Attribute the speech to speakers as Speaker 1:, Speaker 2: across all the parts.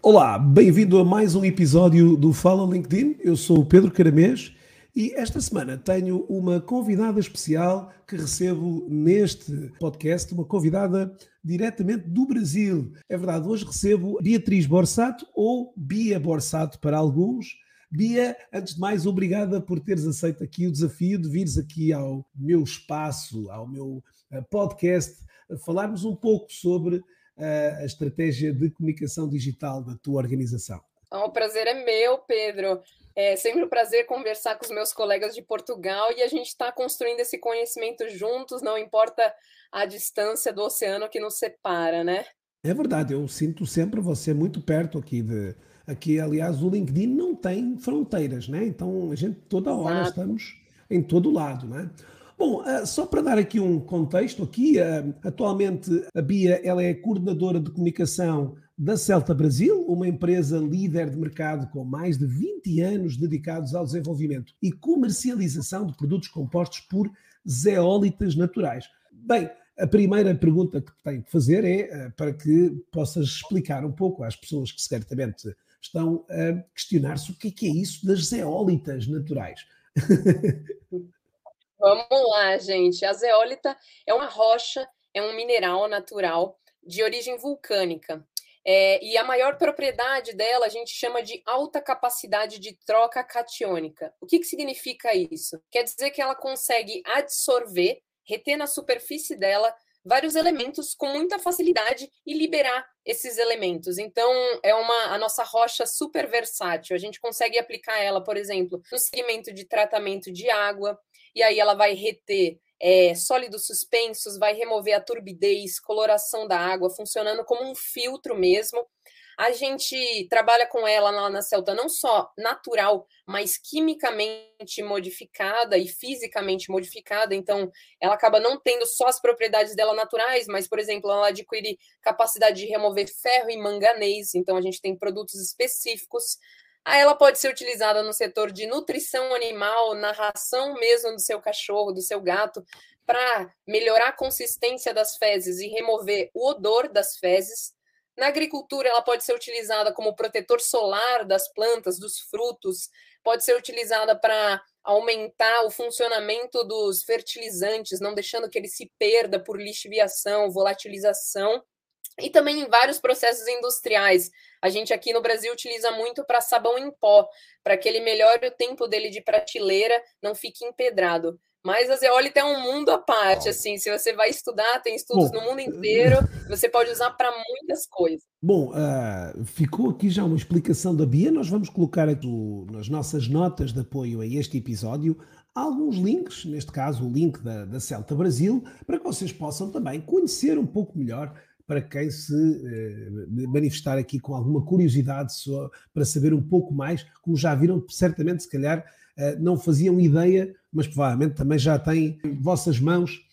Speaker 1: Olá, bem-vindo a mais um episódio do Fala LinkedIn. Eu sou o Pedro Caramês e esta semana tenho uma convidada especial que recebo neste podcast, uma convidada diretamente do Brasil. É verdade, hoje recebo Beatriz Borsato, ou Bia Borsato para alguns. Bia, antes de mais, obrigada por teres aceito aqui o desafio de vires aqui ao meu espaço, ao meu podcast, falarmos um pouco sobre a estratégia de comunicação digital da tua organização.
Speaker 2: O prazer é meu, Pedro. É sempre um prazer conversar com os meus colegas de Portugal e a gente está construindo esse conhecimento juntos, não importa a distância do oceano que nos separa, né?
Speaker 1: É verdade, eu sinto sempre você muito perto aqui Aqui, aliás, o LinkedIn não tem fronteiras, né? Então a gente toda hora
Speaker 2: Exato.
Speaker 1: estamos em todo lado, né? Bom, só para dar aqui um contexto aqui, atualmente a Bia ela é coordenadora de comunicação da Celta Brasil, uma empresa líder de mercado com mais de 20 anos dedicados ao desenvolvimento e comercialização de produtos compostos por zeólitas naturais. Bem, a primeira pergunta que tenho que fazer é para que possas explicar um pouco às pessoas que certamente estão a questionar-se o que é isso das zeólitas naturais.
Speaker 2: Vamos lá, gente. A zeólita é uma rocha, é um mineral natural de origem vulcânica. E a maior propriedade dela a gente chama de alta capacidade de troca catiônica. O que significa isso? Quer dizer que ela consegue absorver, reter na superfície dela vários elementos com muita facilidade e liberar esses elementos. Então, a nossa rocha super versátil. A gente consegue aplicar ela, por exemplo, no segmento de tratamento de água, e aí ela vai reter sólidos suspensos, vai remover a turbidez, coloração da água, funcionando como um filtro mesmo. A gente trabalha com ela lá na Celta não só natural, mas quimicamente modificada e fisicamente modificada, então ela acaba não tendo só as propriedades dela naturais, mas, por exemplo, ela adquire capacidade de remover ferro e manganês, então a gente tem produtos específicos. Ela pode ser utilizada no setor de nutrição animal, na ração mesmo do seu cachorro, do seu gato, para melhorar a consistência das fezes e remover o odor das fezes. Na agricultura, ela pode ser utilizada como protetor solar das plantas, dos frutos, pode ser utilizada para aumentar o funcionamento dos fertilizantes, não deixando que ele se perda por lixiviação, volatilização. E também em vários processos industriais. A gente aqui no Brasil utiliza muito para sabão em pó, para que ele melhore o tempo dele de prateleira, não fique empedrado. Mas a zeólita é um mundo à parte, assim, se você vai estudar, tem estudos
Speaker 1: Bom,
Speaker 2: no mundo inteiro, você pode usar para muitas coisas.
Speaker 1: bom, ficou aqui já uma explicação da Bia. Nós vamos colocar aqui nas nossas notas de apoio a este episódio alguns links, neste caso o link da Celta Brasil, para que vocês possam também conhecer um pouco melhor, para quem se manifestar aqui com alguma curiosidade para saber um pouco mais. Como já viram, certamente, se calhar, não faziam ideia, mas provavelmente também já têm em vossas mãos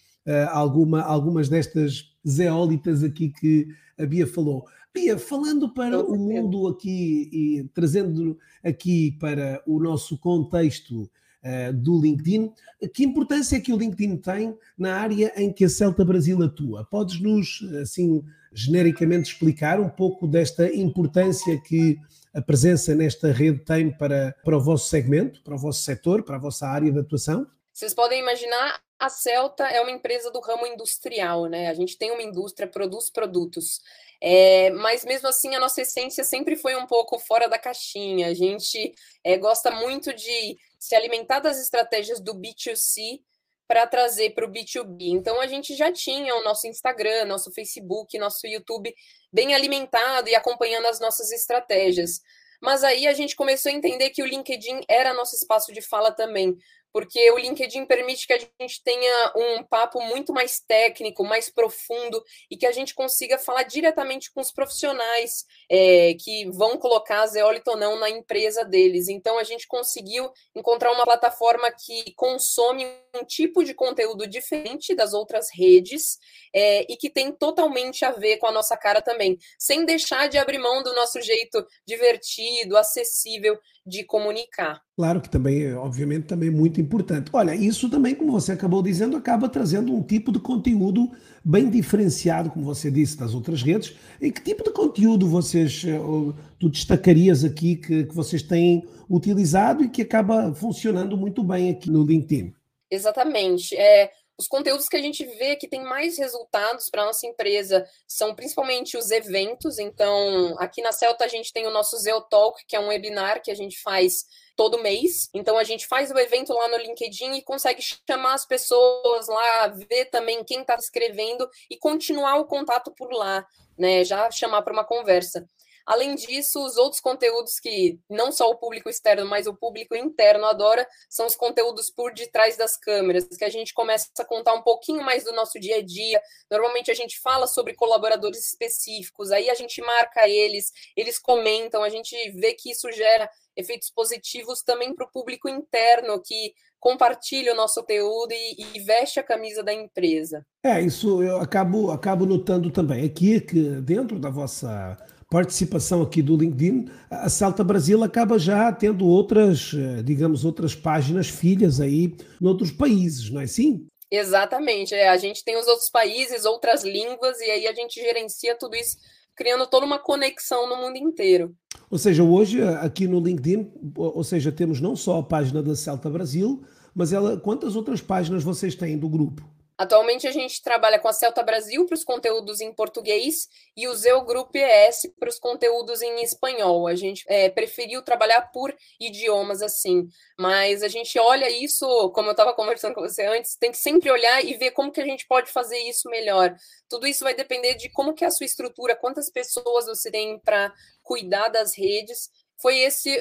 Speaker 1: algumas destas zeólitas aqui que a Bia falou. Bia, falando para o mundo aqui e trazendo aqui para o nosso contexto do LinkedIn, que importância é que o LinkedIn tem na área em que a Celta Brasil atua? Podes-nos, assim, genericamente explicar um pouco desta importância que a presença nesta rede tem para o vosso segmento, para o vosso setor, para a vossa área de atuação?
Speaker 2: Vocês podem imaginar, a Celta é uma empresa do ramo industrial, né? A gente tem uma indústria, produz produtos. Mas mesmo assim, a nossa essência sempre foi um pouco fora da caixinha. A gente gosta muito de se alimentar das estratégias do B2C para trazer para o B2B. Então, a gente já tinha o nosso Instagram, nosso Facebook, nosso YouTube bem alimentado e acompanhando as nossas estratégias. Mas aí a gente começou a entender que o LinkedIn era nosso espaço de fala também, porque o LinkedIn permite que a gente tenha um papo muito mais técnico, mais profundo, e que a gente consiga falar diretamente com os profissionais que vão colocar a zeólita ou não na empresa deles. Então, a gente conseguiu encontrar uma plataforma que consome um tipo de conteúdo diferente das outras redes e que tem totalmente a ver com a nossa cara também, sem deixar de abrir mão do nosso jeito divertido, acessível de comunicar.
Speaker 1: Claro que também, obviamente, também muito muito importante. Olha, isso também, como você acabou dizendo, acaba trazendo um tipo de conteúdo bem diferenciado, como você disse, das outras redes. E que tipo de conteúdo tu destacarias aqui que vocês têm utilizado e que acaba funcionando muito bem aqui no LinkedIn?
Speaker 2: Exatamente. Os conteúdos que a gente vê que tem mais resultados para a nossa empresa são principalmente os eventos. Então, aqui na Celta a gente tem o nosso Zeo Talk, que é um webinar que a gente faz todo mês. Então, a gente faz o evento lá no LinkedIn e consegue chamar as pessoas lá, ver também quem está se inscrevendo e continuar o contato por lá, né? Já chamar para uma conversa. Além disso, os outros conteúdos que não só o público externo, mas o público interno adora, são os conteúdos por detrás das câmeras, que a gente começa a contar um pouquinho mais do nosso dia a dia. Normalmente a gente fala sobre colaboradores específicos, aí a gente marca eles comentam, a gente vê que isso gera efeitos positivos também para o público interno, que compartilha o nosso conteúdo e veste a camisa da empresa.
Speaker 1: Isso eu acabo notando também aqui que dentro da vossa participação aqui do LinkedIn, a Celta Brasil acaba já tendo outras, digamos, outras páginas filhas aí noutros países, não é assim?
Speaker 2: Exatamente. A gente tem os outros países, outras línguas, e aí a gente gerencia tudo isso, criando toda uma conexão no mundo inteiro.
Speaker 1: Ou seja, hoje aqui no LinkedIn, ou seja, temos não só a página da Celta Brasil, mas quantas outras páginas vocês têm do grupo?
Speaker 2: Atualmente a gente trabalha com a Celta Brasil para os conteúdos em português e o Zeo Group ES para os conteúdos em espanhol. A gente preferiu trabalhar por idiomas assim, mas a gente olha isso, como eu estava conversando com você antes, tem que sempre olhar e ver como que a gente pode fazer isso melhor. Tudo isso vai depender de como que é a sua estrutura, quantas pessoas você tem para cuidar das redes. Foi esse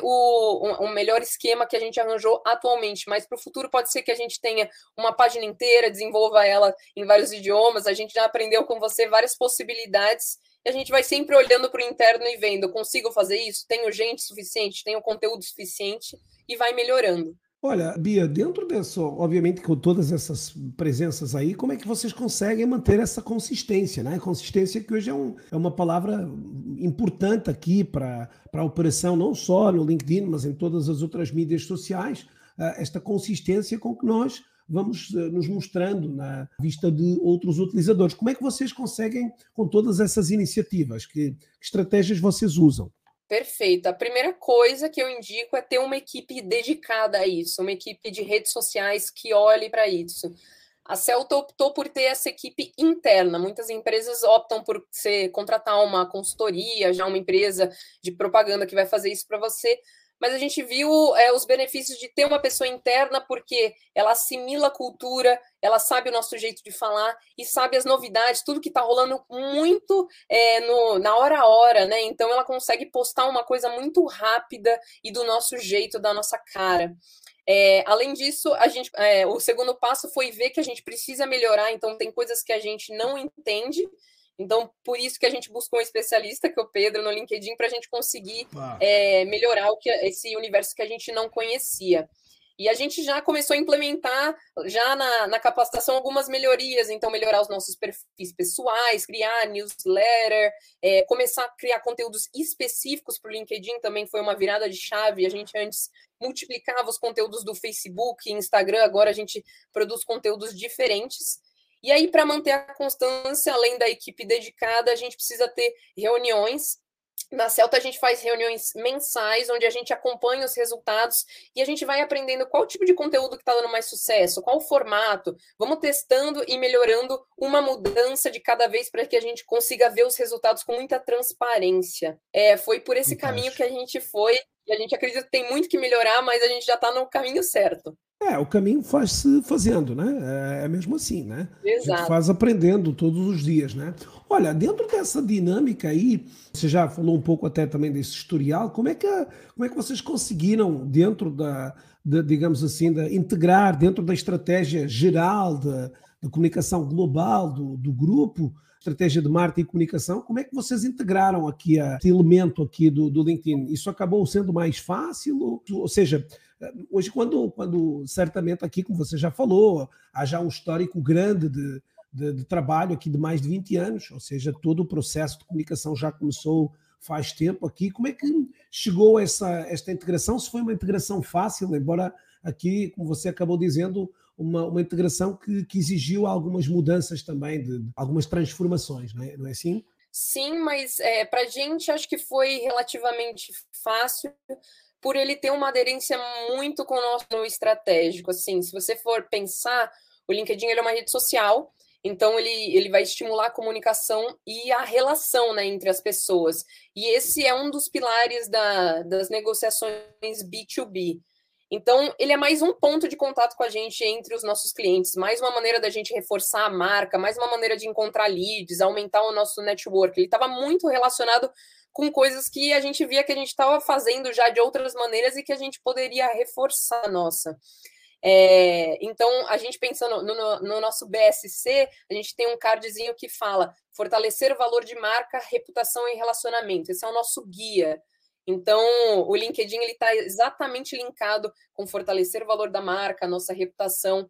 Speaker 2: o melhor esquema que a gente arranjou atualmente, mas para o futuro pode ser que a gente tenha uma página inteira, desenvolva ela em vários idiomas, a gente já aprendeu com você várias possibilidades, e a gente vai sempre olhando para o interno e vendo, consigo fazer isso? Tenho gente suficiente? Tenho conteúdo suficiente? E vai melhorando.
Speaker 1: Olha, Bia, dentro dessa, obviamente com todas essas presenças aí, como é que vocês conseguem manter essa consistência, né? Consistência que hoje é uma palavra importante aqui para a operação, não só no LinkedIn, mas em todas as outras mídias sociais, esta consistência com que nós vamos nos mostrando na vista de outros utilizadores. Como é que vocês conseguem com todas essas iniciativas? Que estratégias vocês usam?
Speaker 2: Perfeito. A primeira coisa que eu indico é ter uma equipe dedicada a isso, uma equipe de redes sociais que olhe para isso. A Celta optou por ter essa equipe interna. Muitas empresas optam por contratar uma consultoria, já uma empresa de propaganda que vai fazer isso para você. Mas a gente viu os benefícios de ter uma pessoa interna, porque ela assimila a cultura, ela sabe o nosso jeito de falar e sabe as novidades, tudo que está rolando muito na hora a hora, né? Então ela consegue postar uma coisa muito rápida e do nosso jeito, da nossa cara. Além disso, o segundo passo foi ver que a gente precisa melhorar, então tem coisas que a gente não entende. Então, por isso que a gente buscou um especialista, que é o Pedro, no LinkedIn, para a gente conseguir melhorar esse universo que a gente não conhecia. E a gente já começou a implementar, já na capacitação, algumas melhorias. Então, melhorar os nossos perfis pessoais, criar newsletter, começar a criar conteúdos específicos para o LinkedIn também foi uma virada de chave. A gente antes multiplicava os conteúdos do Facebook e Instagram, agora a gente produz conteúdos diferentes. E aí, para manter a constância, além da equipe dedicada, a gente precisa ter reuniões. Na Celta, a gente faz reuniões mensais, onde a gente acompanha os resultados e a gente vai aprendendo qual tipo de conteúdo que está dando mais sucesso, qual o formato. Vamos testando e melhorando uma mudança de cada vez para que a gente consiga ver os resultados com muita transparência. Foi por esse caminho que a gente foi e a gente acredita que tem muito que melhorar, mas a gente já está no caminho certo.
Speaker 1: O caminho faz-se fazendo, né? É mesmo assim, né?
Speaker 2: Exato.
Speaker 1: A gente faz aprendendo todos os dias, né? Olha, dentro dessa dinâmica aí, você já falou um pouco até também desse historial, como é que vocês conseguiram, dentro digamos assim, integrar dentro da estratégia geral da comunicação global do grupo, estratégia de marketing e comunicação, como é que vocês integraram aqui esse elemento aqui do LinkedIn? Isso acabou sendo mais fácil? Ou seja, hoje, quando certamente aqui, como você já falou, há já um histórico grande de trabalho aqui de mais de 20 anos, ou seja, todo o processo de comunicação já começou faz tempo aqui. Como é que chegou esta integração? Se foi uma integração fácil, embora aqui, como você acabou dizendo, uma integração que exigiu algumas mudanças também, de algumas transformações, não é assim?
Speaker 2: Sim, mas para a gente acho que foi relativamente fácil, por ele ter uma aderência muito com o nosso estratégico. Assim, se você for pensar, o LinkedIn ele é uma rede social, então ele vai estimular a comunicação e a relação, né, entre as pessoas. E esse é um dos pilares das negociações B2B. Então, ele é mais um ponto de contato com a gente entre os nossos clientes, mais uma maneira da gente reforçar a marca, mais uma maneira de encontrar leads, aumentar o nosso network. Ele estava muito relacionado com coisas que a gente via que a gente estava fazendo já de outras maneiras e que a gente poderia reforçar a nossa. Então, a gente pensando no nosso BSC, a gente tem um cardzinho que fala fortalecer o valor de marca, reputação e relacionamento. Esse é o nosso guia. Então, o LinkedIn ele está exatamente linkado com fortalecer o valor da marca, a nossa reputação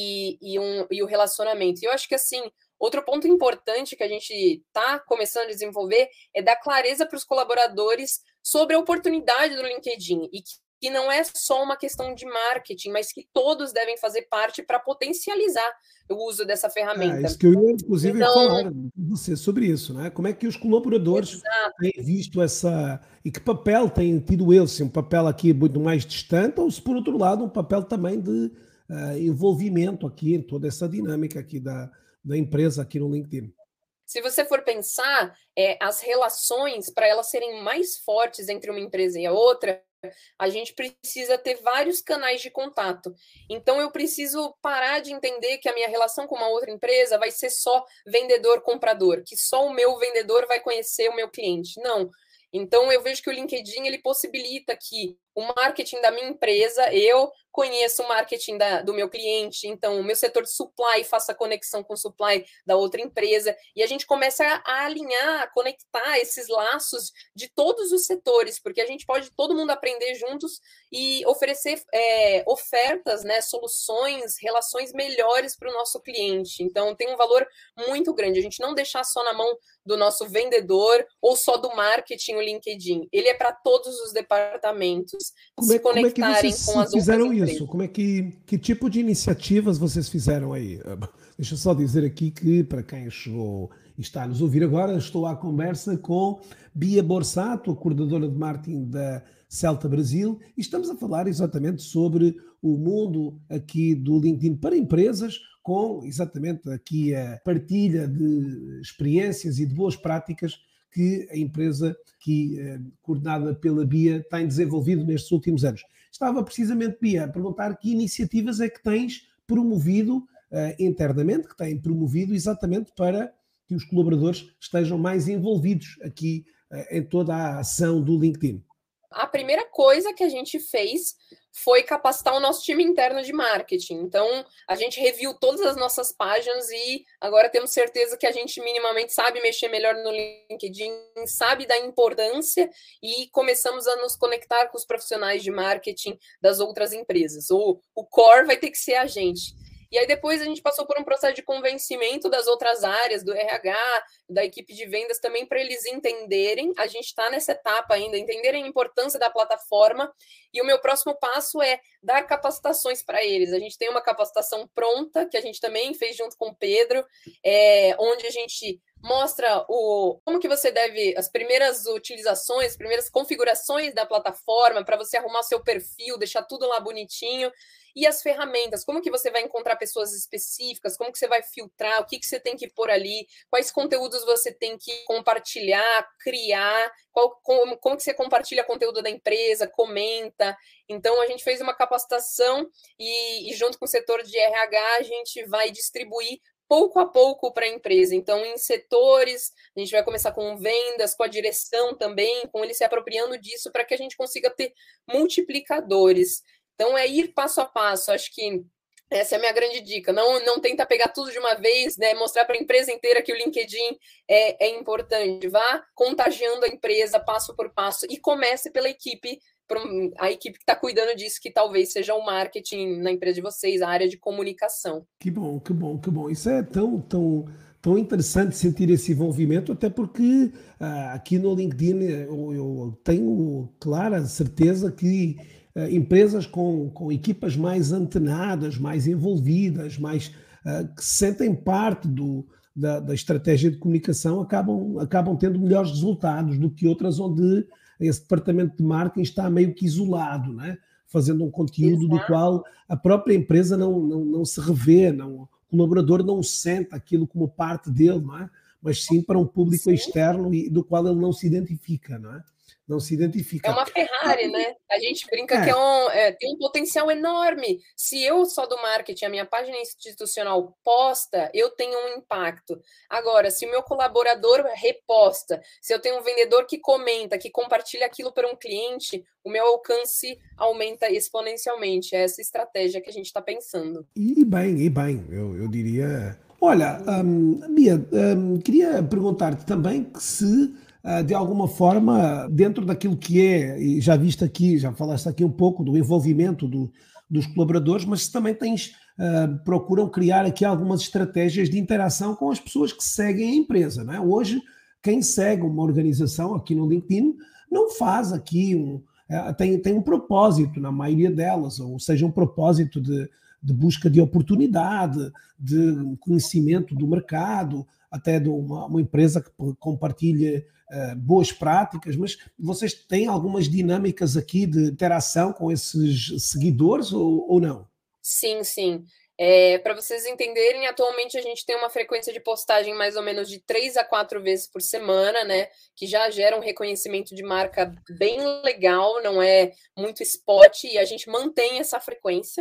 Speaker 2: e o relacionamento. E eu acho que, assim, outro ponto importante que a gente está começando a desenvolver é dar clareza para os colaboradores sobre a oportunidade do LinkedIn e que não é só uma questão de marketing, mas que todos devem fazer parte para potencializar o uso dessa ferramenta.
Speaker 1: Isso que eu ia, inclusive, falar com você sobre isso, né? Como é que os colaboradores têm visto essa... E que papel têm tido eles? Se um papel aqui muito mais distante ou se, por outro lado, um papel também de envolvimento aqui em toda essa dinâmica aqui da empresa aqui no LinkedIn.
Speaker 2: Se você for pensar, as relações, para elas serem mais fortes entre uma empresa e a outra, a gente precisa ter vários canais de contato. Então, eu preciso parar de entender que a minha relação com uma outra empresa vai ser só vendedor-comprador, que só o meu vendedor vai conhecer o meu cliente. Não. Então, eu vejo que o LinkedIn ele possibilita que o marketing da minha empresa, eu conheço o marketing do meu cliente, então o meu setor de supply faça conexão com o supply da outra empresa, e a gente começa a alinhar, a conectar esses laços de todos os setores, porque a gente pode todo mundo aprender juntos e oferecer ofertas, né, soluções, relações melhores para o nosso cliente. Então tem um valor muito grande, a gente não deixar só na mão do nosso vendedor ou só do marketing o LinkedIn, ele é para todos os departamentos se conectarem com as outras empresas.
Speaker 1: Isso? Que tipo de iniciativas vocês fizeram aí? Deixa eu só dizer aqui que, para quem chegou e está a nos ouvir agora, estou à conversa com Bia Borsato, coordenadora de marketing da Celta Brasil, e estamos a falar exatamente sobre o mundo aqui do LinkedIn para empresas, com exatamente aqui a partilha de experiências e de boas práticas que a empresa coordenada pela Bia tem desenvolvido nestes últimos anos. Estava precisamente, Bia, a perguntar que iniciativas é que tens promovido internamente, que têm promovido exatamente para que os colaboradores estejam mais envolvidos aqui em toda a ação do LinkedIn.
Speaker 2: A primeira coisa que a gente fez foi capacitar o nosso time interno de marketing. Então, a gente reviu todas as nossas páginas e agora temos certeza que a gente minimamente sabe mexer melhor no LinkedIn, sabe da importância e começamos a nos conectar com os profissionais de marketing das outras empresas. O core vai ter que ser a gente. E aí depois a gente passou por um processo de convencimento das outras áreas, do RH, da equipe de vendas também, para eles entenderem, a gente está nessa etapa ainda, entenderem a importância da plataforma, e o meu próximo passo é dar capacitações para eles. A gente tem uma capacitação pronta, que a gente também fez junto com o Pedro, onde a gente mostra como que você deve, as primeiras utilizações, as primeiras configurações da plataforma, para você arrumar seu perfil, deixar tudo lá bonitinho, e as ferramentas, como que você vai encontrar pessoas específicas, como que você vai filtrar, o que você tem que pôr ali, quais conteúdos você tem que compartilhar, criar, como que você compartilha conteúdo da empresa, comenta. Então, a gente fez uma capacitação e junto com o setor de RH, a gente vai distribuir pouco a pouco para a empresa. Então, em setores, a gente vai começar com vendas, com a direção também, com eles se apropriando disso para que a gente consiga ter multiplicadores. Então, é ir passo a passo. Acho que essa é a minha grande dica. Não tenta pegar tudo de uma vez, né? Mostrar para a empresa inteira que o LinkedIn é importante. Vá contagiando a empresa passo por passo e comece pela equipe, a equipe que está cuidando disso, que talvez seja o marketing na empresa de vocês, a área de comunicação.
Speaker 1: Que bom, que bom, que bom. Isso é tão interessante sentir esse envolvimento, até porque aqui no LinkedIn eu tenho clara certeza que empresas com equipas mais antenadas, mais envolvidas, mais que sentem parte da estratégia de comunicação, acabam tendo melhores resultados do que outras onde esse departamento de marketing está meio que isolado, né? Fazendo um conteúdo do qual a própria empresa não se revê, o colaborador não sente aquilo como parte dele, não é? Mas sim para um público externo e do qual ele não se identifica, não é? Não se identifica.
Speaker 2: É uma Ferrari, né? A gente brinca que tem um potencial enorme. Se eu só do marketing, a minha página institucional posta, eu tenho um impacto. Agora, se o meu colaborador reposta, se eu tenho um vendedor que comenta, que compartilha aquilo para um cliente, o meu alcance aumenta exponencialmente. É essa estratégia que a gente está pensando.
Speaker 1: E bem, eu diria... Olha, Bia, queria perguntar-te também que se, de alguma forma, dentro daquilo que é, e já viste aqui, já falaste aqui um pouco do envolvimento dos colaboradores, mas se também procuram criar aqui algumas estratégias de interação com as pessoas que seguem a empresa, não é? Hoje, quem segue uma organização aqui no LinkedIn não faz aqui tem um propósito na maioria delas, ou seja, um propósito de busca de oportunidade, de conhecimento do mercado, até de uma empresa que compartilha boas práticas, mas vocês têm algumas dinâmicas aqui de interação com esses seguidores ou não?
Speaker 2: Sim, sim. Para vocês entenderem, atualmente a gente tem uma frequência de postagem mais ou menos de 3 a 4 vezes por semana, né? Que já gera um reconhecimento de marca bem legal, não é muito spot, e a gente mantém essa frequência.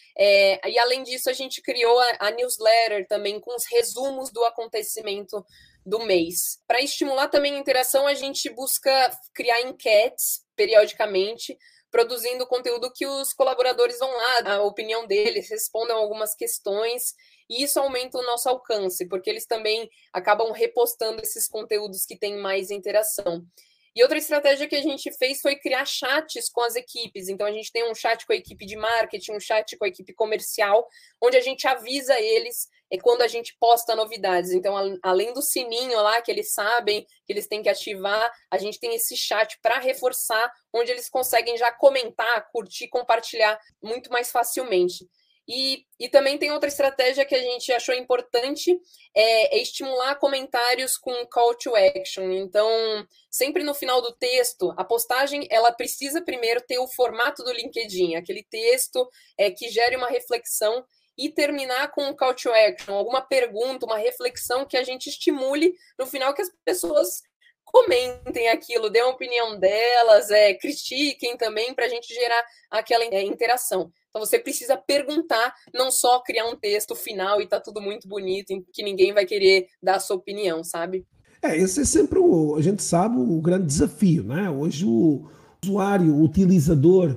Speaker 2: E além disso, a gente criou a newsletter também com os resumos do acontecimento do mês. Para estimular também a interação, a gente busca criar enquetes periodicamente, produzindo conteúdo que os colaboradores vão lá, a opinião deles, respondam algumas questões, e isso aumenta o nosso alcance, porque eles também acabam repostando esses conteúdos que têm mais interação. E outra estratégia que a gente fez foi criar chats com as equipes. Então, a gente tem um chat com a equipe de marketing, um chat com a equipe comercial, onde a gente avisa eles quando a gente posta novidades. Então, além do sininho lá, que eles sabem que eles têm que ativar, a gente tem esse chat para reforçar, onde eles conseguem já comentar, curtir, compartilhar muito mais facilmente. E também tem outra estratégia que a gente achou importante, é estimular comentários com call to action. Então, sempre no final do texto, a postagem ela precisa primeiro ter o formato do LinkedIn, aquele texto que gere uma reflexão, e terminar com um call to action, alguma pergunta, uma reflexão que a gente estimule no final, que as pessoas comentem aquilo, dêem a opinião delas, critiquem também, para a gente gerar aquela interação. Então, você precisa perguntar, não só criar um texto final e tá tudo muito bonito, em que ninguém vai querer dar a sua opinião, sabe?
Speaker 1: Esse é sempre, a gente sabe, o grande desafio, né? Hoje o usuário, o utilizador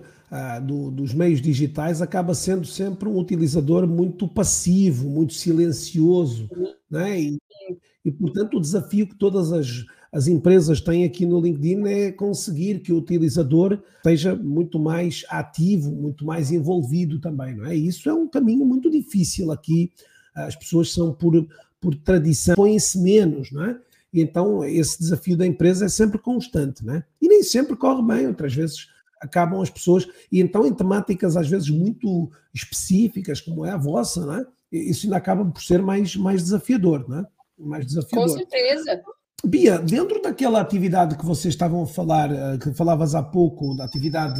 Speaker 1: dos meios digitais acaba sendo sempre um utilizador muito passivo, muito silencioso, né? E, portanto, o desafio que todas as empresas têm aqui no LinkedIn é conseguir que o utilizador seja muito mais ativo, muito mais envolvido também, não é? E isso é um caminho muito difícil aqui. As pessoas são, por tradição, põem-se menos, não é? E então esse desafio da empresa é sempre constante, não é? E nem sempre corre bem, outras vezes acabam as pessoas, e então em temáticas às vezes muito específicas, como é a vossa, não é? Isso ainda acaba por ser mais desafiador, não é? Mais desafiador.
Speaker 2: Com certeza.
Speaker 1: Bia, dentro daquela atividade que vocês estavam a falar, que falavas há pouco, da atividade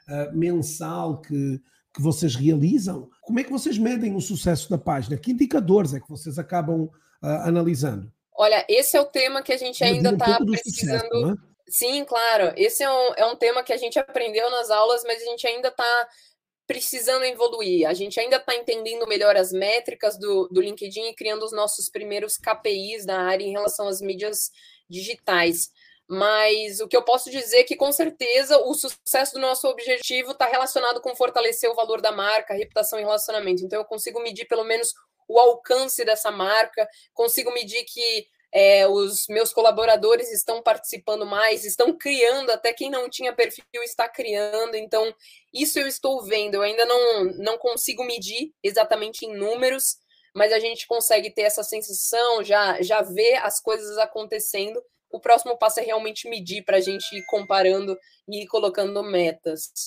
Speaker 1: mensal que vocês realizam, como é que vocês medem o sucesso da página? Que indicadores é que vocês acabam analisando?
Speaker 2: Olha, esse é o tema que a gente ainda está precisando...
Speaker 1: Sucesso, não é?
Speaker 2: Sim, claro. Esse é um tema que a gente aprendeu nas aulas, mas a gente ainda está precisando evoluir. A gente ainda está entendendo melhor as métricas do LinkedIn e criando os nossos primeiros KPIs na área em relação às mídias digitais. Mas o que eu posso dizer é que, com certeza, o sucesso do nosso objetivo está relacionado com fortalecer o valor da marca, a reputação e relacionamento. Então, eu consigo medir, pelo menos, o alcance dessa marca, consigo medir que os meus colaboradores estão participando mais, estão criando, até quem não tinha perfil está criando. Então, isso eu estou vendo. Eu ainda não consigo medir exatamente em números, mas a gente consegue ter essa sensação, já ver as coisas acontecendo. O próximo passo é realmente medir para a gente ir comparando e ir colocando metas.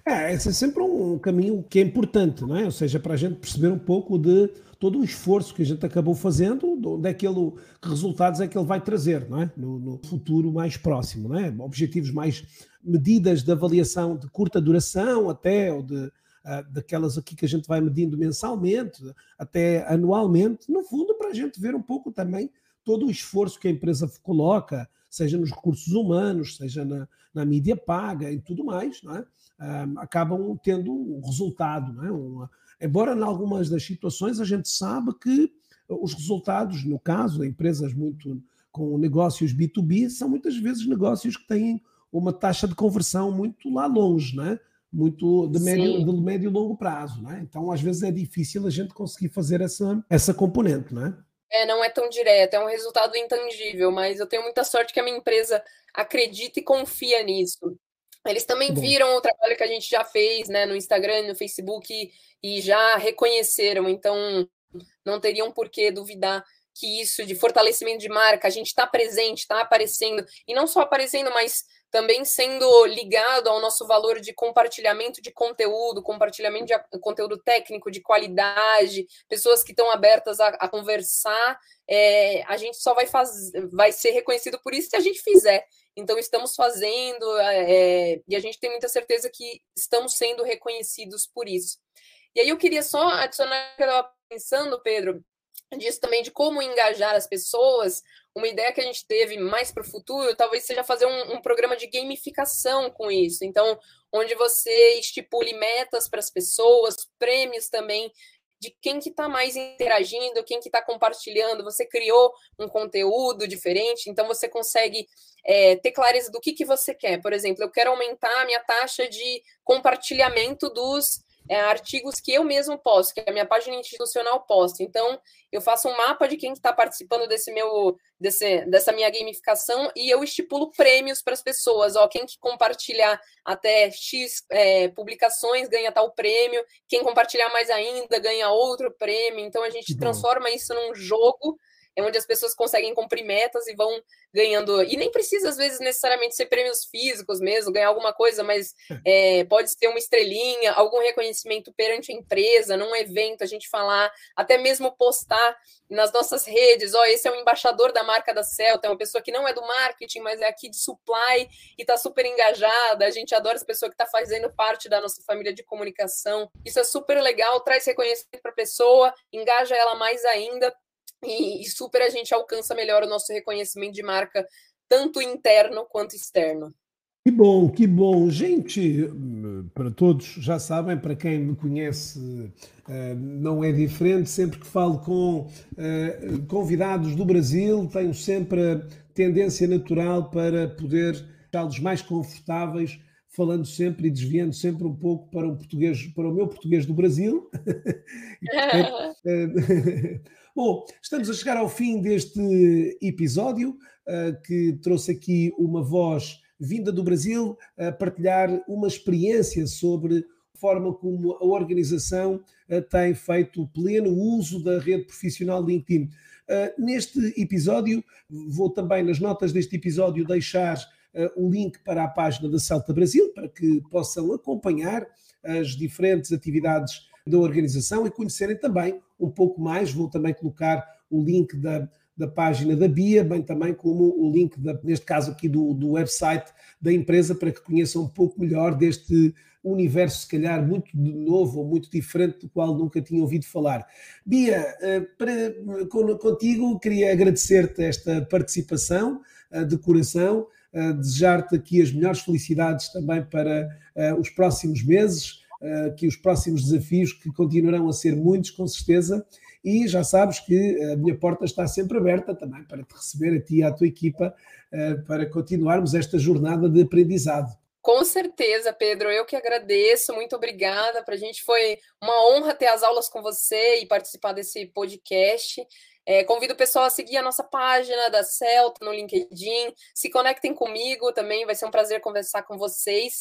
Speaker 1: Esse é sempre um caminho que é importante, não é? Ou seja, para a gente perceber um pouco de todo o esforço que a gente acabou fazendo, de onde é que ele, que resultados é que ele vai trazer, não é? No futuro mais próximo, não é? Objetivos mais, medidas de avaliação de curta duração até, ou daquelas aqui que a gente vai medindo mensalmente, até anualmente, no fundo, para a gente ver um pouco também todo o esforço que a empresa coloca, seja nos recursos humanos, seja na mídia paga e tudo mais, não é? Acabam tendo um resultado, não é? Embora em algumas das situações a gente sabe que os resultados, no caso, de empresas muito com negócios B2B, são muitas vezes negócios que têm uma taxa de conversão muito lá longe, não é? Muito de médio e longo prazo, não é? Então, às vezes é difícil a gente conseguir fazer essa componente, não é?
Speaker 2: Não é tão direto, é um resultado intangível, mas eu tenho muita sorte que a minha empresa acredita e confia nisso. Eles também
Speaker 1: Bom,
Speaker 2: viram o trabalho que a gente já fez, né, no Instagram, no Facebook, e já reconheceram, então não teriam por que duvidar que isso de fortalecimento de marca, a gente está presente, está aparecendo, e não só aparecendo, mas também sendo ligado ao nosso valor de compartilhamento de conteúdo, compartilhamento de conteúdo técnico, de qualidade, pessoas que estão abertas a conversar, a gente só vai ser reconhecido por isso se a gente fizer. Então, estamos fazendo, e a gente tem muita certeza que estamos sendo reconhecidos por isso. E aí eu queria só adicionar o que eu estava pensando, Pedro, disso também de como engajar as pessoas. Uma ideia que a gente teve mais para o futuro talvez seja fazer um programa de gamificação com isso. Então, onde você estipule metas para as pessoas, prêmios também de quem que está mais interagindo, quem que está compartilhando. Você criou um conteúdo diferente, então você consegue ter clareza do que você quer. Por exemplo, eu quero aumentar a minha taxa de compartilhamento dos artigos que eu mesmo posto, que a minha página institucional posta. Então, eu faço um mapa de quem está participando dessa minha gamificação e eu estipulo prêmios para as pessoas. Quem que compartilhar até X publicações ganha tal prêmio, quem compartilhar mais ainda ganha outro prêmio. Então, a gente transforma isso num jogo onde as pessoas conseguem cumprir metas e vão ganhando. E nem precisa, às vezes, necessariamente ser prêmios físicos mesmo, ganhar alguma coisa, mas pode ser uma estrelinha, algum reconhecimento perante a empresa, num evento, a gente falar, até mesmo postar nas nossas redes, esse é o embaixador da marca da Celta, é uma pessoa que não é do marketing, mas é aqui de supply e está super engajada, a gente adora essa pessoa que está fazendo parte da nossa família de comunicação. Isso é super legal, traz reconhecimento para a pessoa, engaja ela mais ainda, e super a gente alcança melhor o nosso reconhecimento de marca, tanto interno quanto externo.
Speaker 1: Que bom, que bom. Gente, para todos já sabem, para quem me conhece não é diferente, sempre que falo com convidados do Brasil, tenho sempre a tendência natural para poder deixá-los mais confortáveis, falando sempre e desviando sempre um pouco para o meu português do Brasil. Bom, estamos a chegar ao fim deste episódio, que trouxe aqui uma voz vinda do Brasil a partilhar uma experiência sobre a forma como a organização tem feito pleno uso da rede profissional LinkedIn. Neste episódio, vou também nas notas deste episódio deixar o link para a página da Celta Brasil, para que possam acompanhar as diferentes atividades da organização e conhecerem também um pouco mais. Vou também colocar o link da página da Bia, bem também como o link, neste caso aqui, do website da empresa, para que conheçam um pouco melhor deste universo, se calhar, muito novo ou muito diferente, do qual nunca tinham ouvido falar. Bia, contigo queria agradecer-te esta participação de coração, desejar-te aqui as melhores felicidades também para os próximos meses, que os próximos desafios, que continuarão a ser muitos, com certeza, e já sabes que a minha porta está sempre aberta também para te receber, a ti e à tua equipa, para continuarmos esta jornada de aprendizado.
Speaker 2: Com certeza, Pedro, eu que agradeço, muito obrigada. Para a gente foi uma honra ter as aulas com você e participar desse podcast. Convido o pessoal a seguir a nossa página da Celta no LinkedIn, se conectem comigo também, vai ser um prazer conversar com vocês.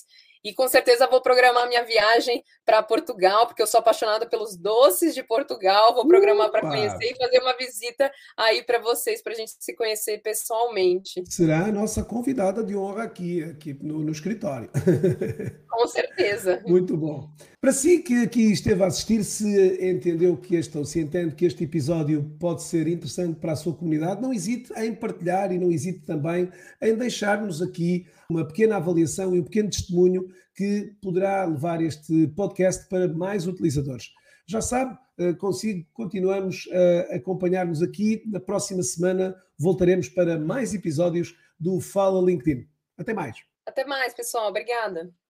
Speaker 2: E com certeza vou programar minha viagem para Portugal, porque eu sou apaixonada pelos doces de Portugal. Vou programar para conhecer e fazer uma visita aí para vocês, para a gente se conhecer pessoalmente.
Speaker 1: Será a nossa convidada de honra aqui no escritório.
Speaker 2: Com certeza.
Speaker 1: Muito bom. Para si que aqui esteve a assistir, se entendeu que ou se entende que este episódio pode ser interessante para a sua comunidade, não hesite em partilhar e não hesite também em deixar-nos aqui uma pequena avaliação e um pequeno testemunho que poderá levar este podcast para mais utilizadores. Já sabe, continuamos a acompanhar-nos aqui. Na próxima semana voltaremos para mais episódios do Fala LinkedIn. Até mais.
Speaker 2: Até mais, pessoal. Obrigada.